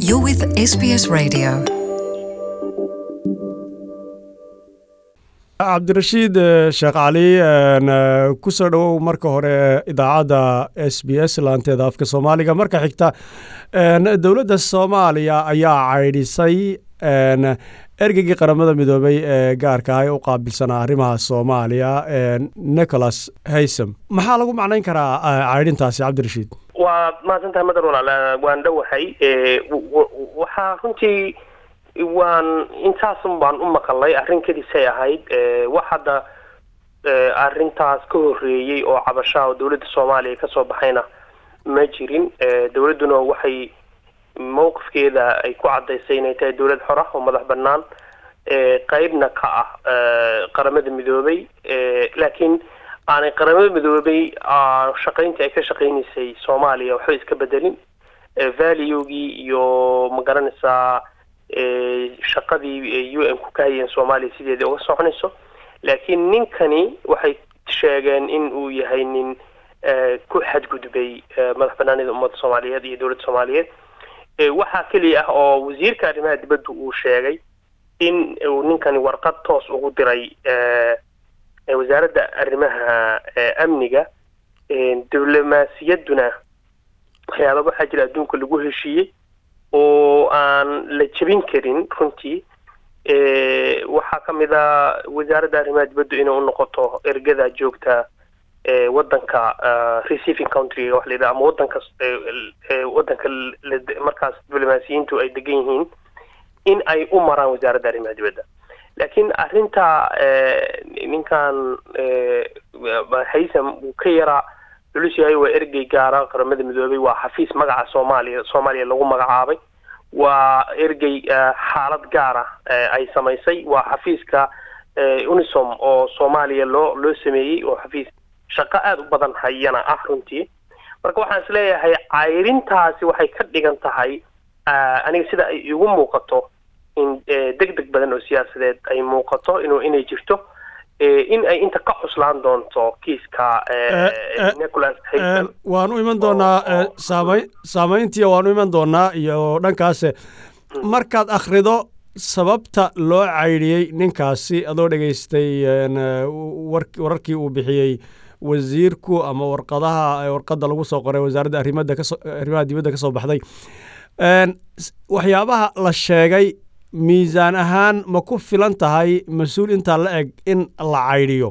You're with SBS Radio. cabdirashiid sheekh cali ku soo dhawow marka hore idaacadda SBS laanteeda afka Soomaaliga marka xigta dawladda Soomaaliya ayaa caydhisay ergeygii qaramada midoobay ee gaarka ah u qaabilsanaa arrimaha Soomaaliya Nicholas Haysom maxaa lagu macnayn karaa caydhintaasi cabdirashiid waa maasantahay madar walaal waan dhawahay waxa runtii waan intaasun baan u maqalay arrinkeedii ahayd wax hadda arrintaas ka horeeyay oo cabasho dawladda Soomaaliya ka soo baxayna ma jirin dawladuna waxay mowqifkeeda ay ku cadeysay inay tahay dawlad xor ah oo madax bannaan qaybna ka ah qaramada midoobay laakiin aanay qaramada midoobay shaqaynta ay ka shaqaynaysay Soomaaliya waxay iska bedelin value-gii iyo magaranaysaa shaqadii UN ku ka hayeen Soomaaliya sideedii uga soconayso laakiin ninkani waxay sheegeen in uu yahay nin ku xadgudbay madax bannaanida ummadda Soomaaliyeed iyo dawladda Soomaaliyeed waxa kaliya ah oo wasiirka arrimaha dibadda uu sheegay in uu ninkani warqad toos ugu diray wasaaradda arrimaha amniga diblomaasiyaduna waxyaabo waxa jira adduunka lagu heshiiyey oo aan la jabin karin runtii waxa kamid ah wasaaradda arrimaha dibadda inay u noqoto ergada joogta wadanka receiving country wax la yiraahdo ama wadanka markaas diblomaasiyiintu ay degan yihiin in ay u maraan wasaaradda arrimaha dibadda laakiin arrinta ninkan Haysom uu ka yara lusiyahay waa ergey gaara qaramada midoobay waa xafiis magaca Soomaaliya lagu magacaabay waa ergey xaalad gaar ah ay samaysay waa xafiiska UNISOM oo Soomaaliya loo sameeyay oo xafiis shaqo aad u badan hayana ah runtii marka waxaan isleeyahay cayrintaasi waxay ka dhigan tahay aniga sida ay igu muuqato in degdeg badan oo siyaasadeed ay muuqato inay jirto in ay inta ka cuslaan doonto kiiska Nicholas Haysom waanu iman doonaa saamayntii waanu iman doonaa iyo dhankaas markaad akhrido sababta loo caydhiyay ninkaasi adoo dhageystay wararkii uu bixiyay wasiirku ama warqadda lagu soo qoray wasaaradda arrimaha dibadda ka soo baxday waxyaabaha la sheegay miisaan ahaan ma ku filan tahay mas-uul intaa la eg in la caydhiyo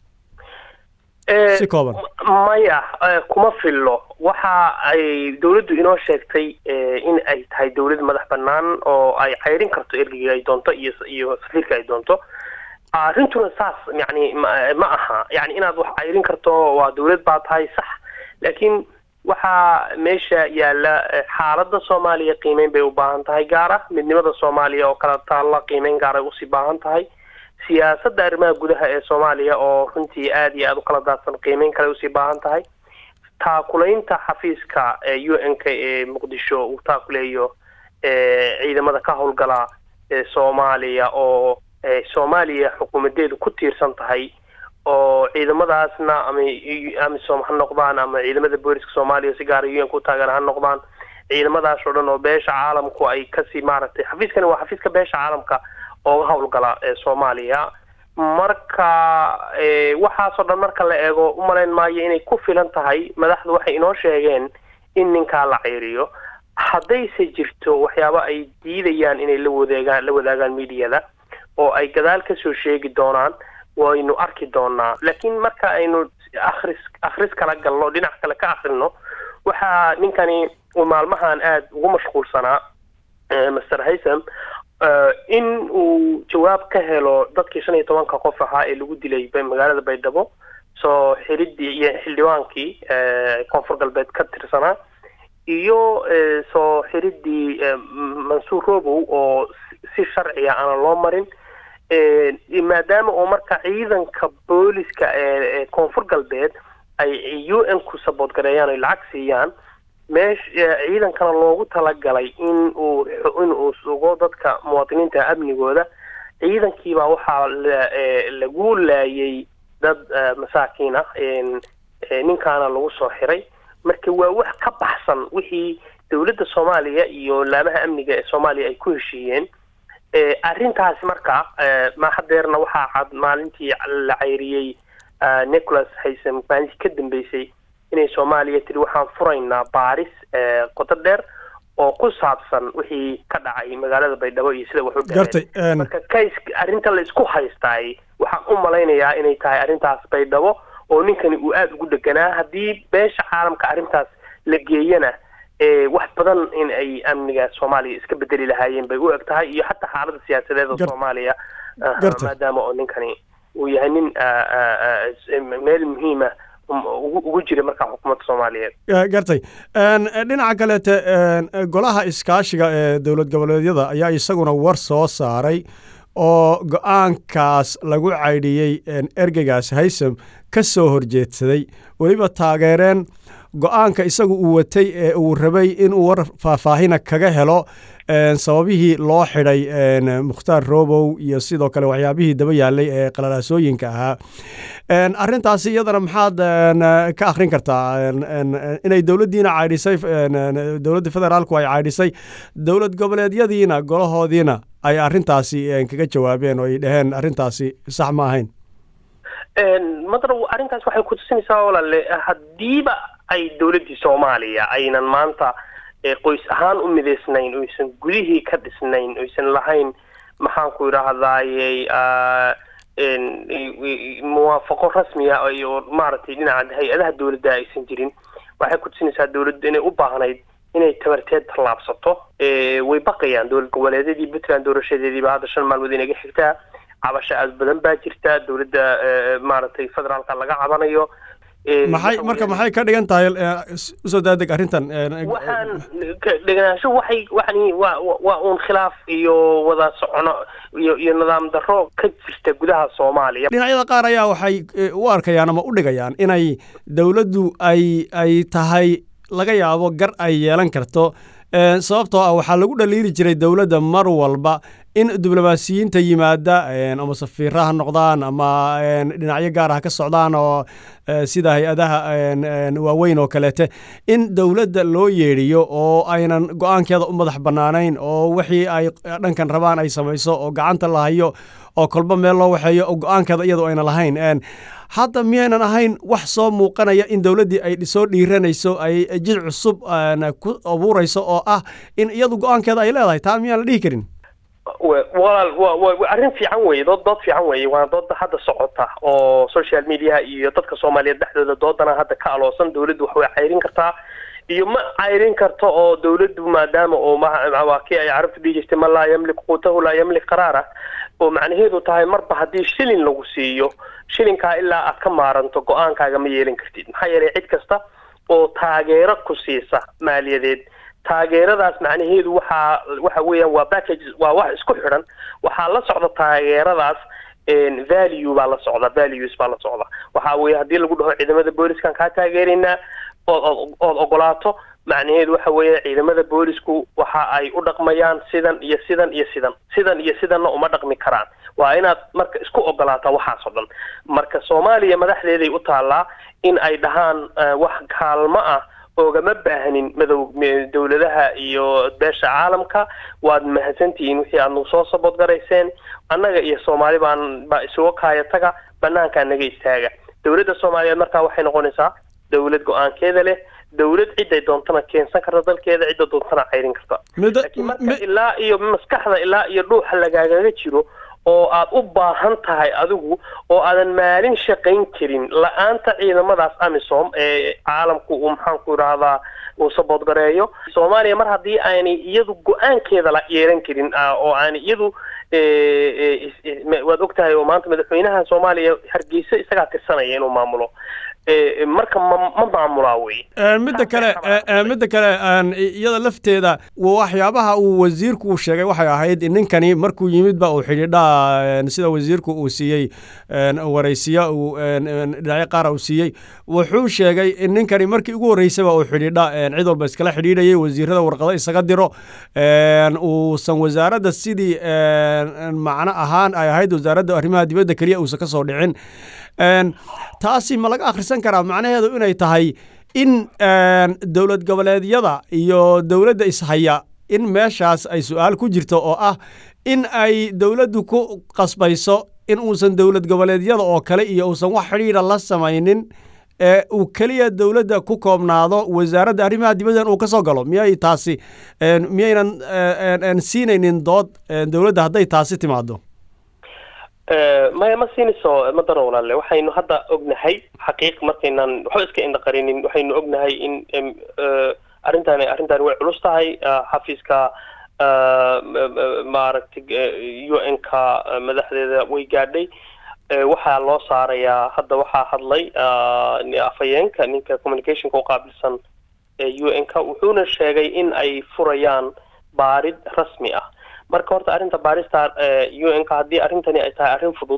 si kooban maya kuma fillo waxa ay dawladdu inoo sheegtay in ay tahay dawlad madax bannaan oo ay caydhin karto ergeyga ay doonto iyo safiirka ay doonto arrintuna saas yani ma aha yani inaad wax caydhin karto waa dawlad baa tahay sax laakiin waxaa meesha yaala xaaladda Soomaaliya qiimeyn bay u baahan tahay gaar ah midnimada Soomaaliya oo kala taalla qiimeyn gaar ah u sii baahan tahay siyaasadda arrimaha gudaha ee Soomaaliya oo runtii aad iyo aad u kala daadsan qiimeyn kale u sii baahan tahay taakulaynta xafiiska UN-ka ee Muqdisho uu taakuleeyo ciidamada ka howlgala Soomaaliya oo Soomaaliya xukuumadeedu ku tiirsan tahay oo ciidamadaasna ama Soomaaliya noqdaan ama ciidamada booliska Soomaaliya si gaar ah UN ku taageeraan noqdaan ciidamadaas oo dhan oo beesha caalamku ay ka sii maaragtay xafiiskani waa xafiiska beesha caalamka oo howlgala Soomaaliya marka waxaas oo dhan marka la eego u malayn maayo inay ku filan tahay madaxdu waxay inoo sheegeen in ninka la ceyriyo haddayse jirto waxyaabo ay diidayaan inay la wadaagaan media-da oo ay gadaal ka soo sheegi doonaan waynu arki doonaa laakiin marka aynu akhris kala galno dhinac kale ka akhrino waxa ninkani uu maalmahan aad ugu mashquulsanaa Mr. Haysom in uu jawaab ka helo dadkii 15 qof ahaa ee lagu dilay magaalada Baydhabo soo xildhibaankii koonfur galbeed ka tirsanaa iyo soo xiridii Mansuur Robow oo si sharci ah aan loo marin maadaama oo marka ciidanka booliska ee koonfur galbeed ay UN ku support gareeyaan ay lacag siiyaan ciidankana loogu talagalay in uu sugo dadka muwaadiniinta amnigooda ciidankiiba waxaa lagu laayay dad masaakiin ah ninkaana lagu soo xiray marka waa wax ka baxsan wixii dowladda Soomaaliya iyo laamaha amniga ee Soomaaliya ay ku heshiiyeen arrintaasi markaa ma hadeerna waxaa cad maalintii la cayriyay Nicholas Haysom maalintii ka dambeysay inay Soomaaliya tiri waxaan furaynaa baaris qoto dheer oo ku saabsan wixii ka dhacay magaalada Baydhabo iyo sida wax u dhacay marka case arrinta la isku haystay waxaan u malaynayaa inay tahay arrintaas Baydhabo oo ninkani uu aad ugu dhaganaa haddii beesha caalamka arrintaas la geeyana wax badan in ay amniga Soomaaliya iska bedeli lahaayeen bay u eg tahay iyo xataa xaaladda siyaasadeed ee Soomaaliya maadaama oo ninkani uu yahay nin meel muhiim ah ugu jira markaa xukuumadda Soomaaliyeed gartay dhinaca kaleete golaha iskaashiga ee dowlad goboleedyada ayaa isaguna war soo saaray oo go'aankaas lagu caydhiyey ergeygaas Haysom ka soo horjeedsaday weliba taageereen go'aanka isagu uu watay ee uu rabay inuu war faahfaahina kaga helo sababihii loo xidhay Mukhtaar Robow iyo sidoo kale waxyaabihii daba yaalay ee qalalaasooyinka ahaa arrintaasi iyadana maxaad ka akhrin kartaa inay dowladdiina caydhisay dowladda federaalku ay caydhisay dowlad goboleedyadiina golahoodiina ay arrintaasi kaga jawaabeen oo ay dhaheen arrintaasi sax ma ahayn madar arrintaas waxay ku tusinaysaa walaale haddiiba ay dowladdii Soomaaliya aynan maanta qoys ahaan u mideysnayn oo aysan gudihii ka dhisnayn oo aysan lahayn maxaan ku yiraahdaayay muwaafaqo rasmi ah iyo maaragtay dhinaca hay'adaha dowladda aysan jirin waxay ku tusinaysaa dowladdu inay u baahnayd inay tabarteed tallaabsato way baqayaan dowlad goboleedyadii Puntland doorashadeediiba hadda 5 maalmood inaga xigtaa cabasho aad badan baa jirta dowladda maaragtay federaalka laga cabanayo maxay ka dhigan tahay soo daadeg arrintan waxaan dhiganaasho waa uun khilaaf iyo wada socono iyo nidaam darro ka jirta gudaha Soomaaliya dhinacyada qaar ayaa waxay u arkayaan ama u dhigayaan inay dowladdu ay tahay laga yaabo gar ay yeelan karto sababtoo ah waxaa lagu dhaliili jiray dowladda mar walba in diblomaasiyiinta yimaada ama safiiraha noqdaan ama dhinacyo gaar ah ka socdaan oo sida hay'adaha waaweyn oo kaleete in dowladda loo yeedhiyo oo aynan go'aankeeda u madax bannaanayn oo wixii ay dhankan rabaan ay samayso oo gacanta la hayo oo kolba meel loo waxeeyo oo go'aankeeda iyadoo ayna lahayn hadda miyaynan ahayn wax soo muuqanaya in dowladdii ay soo dhiiranayso ay jid cusub ku abuurayso oo ah in iyadu go'aankeeda ay leedahay taa miyaan la dhihi karin arrin fiican weeye dood fiican weeye waa doodda hadda socota oo social media iyo dadka Soomaaliyeed dhexdooda doodana hadda ka aloosan dowladdu wax way cayrin kartaa iyo ma cayrin karto oo dowladdu maadaama oo mawaaqi ay carabtu dhigtay ma la yamlik quutahu la yamlik qarara oo macnaheedu tahay marba haddii shilin lagu siiyo shilinka ilaa aad ka maaranto go'aankaaga ma yeelan kartid maxaa yeelay cid kasta oo taageero ku siisa maaliyadeed taageeradaas macnaheedu waxa weeyaan waa package waa wax isku xidhan waxa la socda taageeradaas value baa la socda values baa la socda waxa weeye haddii lagu dhaho ciidamada booliska ka taageerina oo ogolaato macnaheedu waxa weeye ciidamada boolisku waxa ay u dhaqmayaan sidan iyo sidan uma dhaqmi karaan waa inaad marka isku ogolaataa waxaas oo dhan marka Soomaaliya madaxdeeday u taalaa in ay dhahaan wax kaalmo ah oogama baahnin dowladaha iyo beesha caalamka waad mahadsantihiin wixii aad noo soo sabod garayseen annaga iyo Soomaali baa isugu kaayataga banaanka naga istaaga dowladda Soomaaliyeed markaa waxay noqonaysaa dowlad go'aankeeda leh dowlad cid ay doontana keensan karta dalkeeda cid doontana cayrin karta laakiin marka ilaa iyo maskaxda ilaa iyo dhuuxa lagaaga jiro oo aad u baahan tahay adigu oo aadan maalin shaqayn karin la'aanta ciidamadaas AMISOM ee caalamku uu maxaan ku yiraahdaa uu sabod gareeyo Soomaaliya mar haddii aanay iyadu go'aankeeda la yeelan karin oo aanay iyadu waad ogtahay oo maanta madaxweynaha Soomaaliya Hargeysa isaga tirsanaya inuu maamulo marka ma maamulaa way midda kale iyada lafteeda waxyaabaha uu wasiirku sheegay waxay ahayd in ninkani markuu yimid ba uu xidhiidhaa sida wasiirku uu siiyey waraysiya uu dhinacyo qaar uu siiyey wuxuu sheegay in ninkani markii ugu horreysay uu xidhiidha cid walba iskala xidhiidhayay wasiirada warqado isaga diro uusan wasaaradda sidii macno ahaan ay ahayd wasaaradda arrimaha dibadda kaliya uusan ka soo dhicin taasi ma laga akhrisan karaa macnaheedu inay tahay in dowlad goboleedyada iyo dowladda ishaya in meeshaas ay su-aal ku jirto oo ah in ay dowladdu ku qasbayso in uusan dowlad goboleedyada oo kale iyo uusan wax xidhiidha la samaynin uu keliya dowladda ku koobnaado wasaaradda arrimaha dibaddan uu ka soo galo miyay taasi miyaynan siinaynin dood dowladda hadday taasi timaado maya ma siinayso madano walaale waxaynu hadda ognahay xaqiiq markaynaan waxba iska indhaqarinin waxaynu ognahay in arrintaani way culus tahay xafiiska maaragtay UN-ka madaxdeeda way gaadhay waxaa loo saarayaa hadda waxaa hadlay afhayeenka ninka communicationka u qaabilsan UN-ka wuxuuna sheegay in ay furayaan baarid rasmi ah marka horta arrinta baarista UN-ka haddii arrintani ay tahay arrin fudud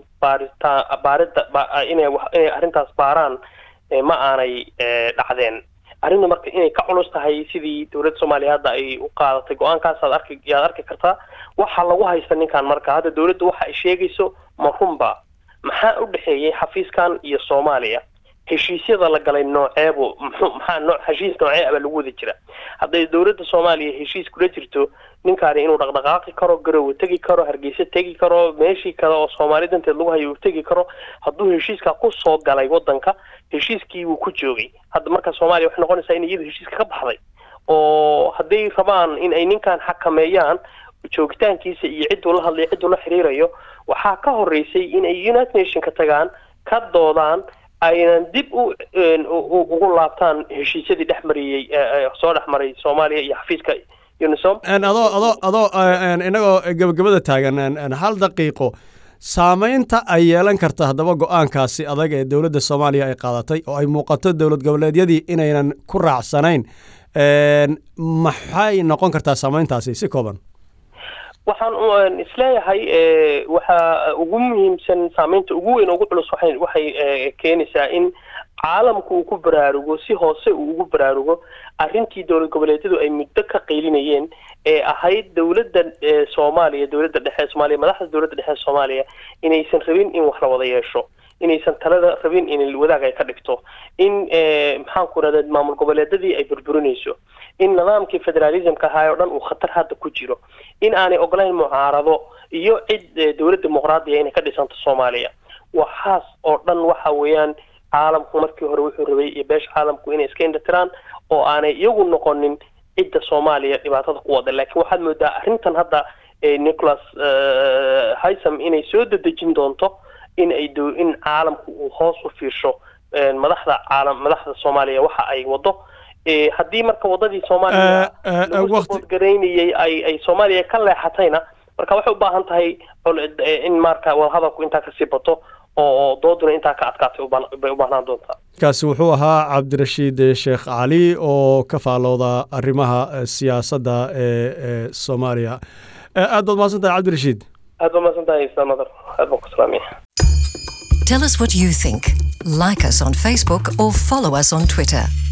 inay arrintaas baaraan ma aanay dhacdeen arrinta marka inay ka culus tahay sidii dowladda Soomaaliya hadda ay u qaadatay go'aankaas yaad arki kartaa waxa lagu haysta ninkan marka hadda dowladda waxa ay sheegayso ma runba maxaa u dhaxeeyay xafiiskan iyo Soomaaliya heshiisyada la galay nooceebo maxaa heshiis noocee ah lagu wada jira hadday dowladda Soomaaliya heshiis kula jirto ninkaani inuu dhaqdhaqaaqi karo garow tagi karo hargeysa tagi karo meeshii kale oo Soomaaliyeed inta lagu hayo tagi karo hadduu heshiiska ku soo galay wadanka heshiiskii uu ku joogay hadda marka Soomaaliya wax noqonaysa in iyadu heshiiska ka baxday oo hadday rabaan in ay ninkan xakameeyaan joogitaankiisa iyo cid uu la hadlay cid uu la xiriirayo waxaa ka horeysay in ay United Nations ka tagaan ka doodaan aynan dib ugu laabtaan heshiisyadii dhexmariyay soo dhexmaray Soomaaliya iyo xafiiska UNISOM adoo inagoo gabagabada taagan hal daqiiqo saamaynta ay yeelan karta haddaba go'aankaasi adag ee dowladda Soomaaliya ay qaadatay oo ay muuqato dowlad goboleedyadii inaynan ku raacsanayn maxay noqon kartaa saamayntaasi si kooban waxaan isleeyahay waxa ugu muhiimsan saamaynta ugu weyn ugu culus waxay keenaysaa in caalamku uu ku baraarugo si hoose uu ugu baraarugo arrintii dowlad goboleedyadu ay muddo ka qeylinayeen ee ahayd dowladda Soomaaliya dowladda dhexe Soomaaliya madaxda dowladda dhexe Soomaaliya inaysan rabin in wax la wada yeesho inaysan talada rabin in wadaag ay ka dhigto in maxaan ku raadad maamul goboleedyadii ay burburinayso in nidaamkii federalismka ahaa oo dhan uu khatar hadda ku jiro in aanay ogolayn mucaarado iyo cid dowlad dimuqraadi ah inay ka dhisanto Soomaaliya waxaas oo dhan waxa weeyaan caalamku markii hore wuxuu rabay iyo beesha caalamku inay iska indhatiraan oo aanay iyagu noqonin cidda Soomaaliya dhibaatada ku wada laakiin waxaad moodaa arrintan hadda Nicholas Haysom inay soo dedejin doonto in caalamku uu hoos u fiirsho madaxda Soomaaliya waxa ay wado haddii marka wadadii Soomaaliya waqti gareynayay ay Soomaaliya ka leexatayna marka waxay u baahan tahay in marka wadahadalku inta ka sii bato oo dooduna inta ka adkaatay u baahnaan doontaa kaasi wuxuu ahaa Cabdirashiid Sheekh Cali oo ka faalooda arrimaha siyaasadda ee Soomaaliya aad baad mahadsantahay Cabdirashiid aad baad mahadsantahay Samadar aad baan ku salaamayaa Tell us what you think. Like us on Facebook or follow us on Twitter.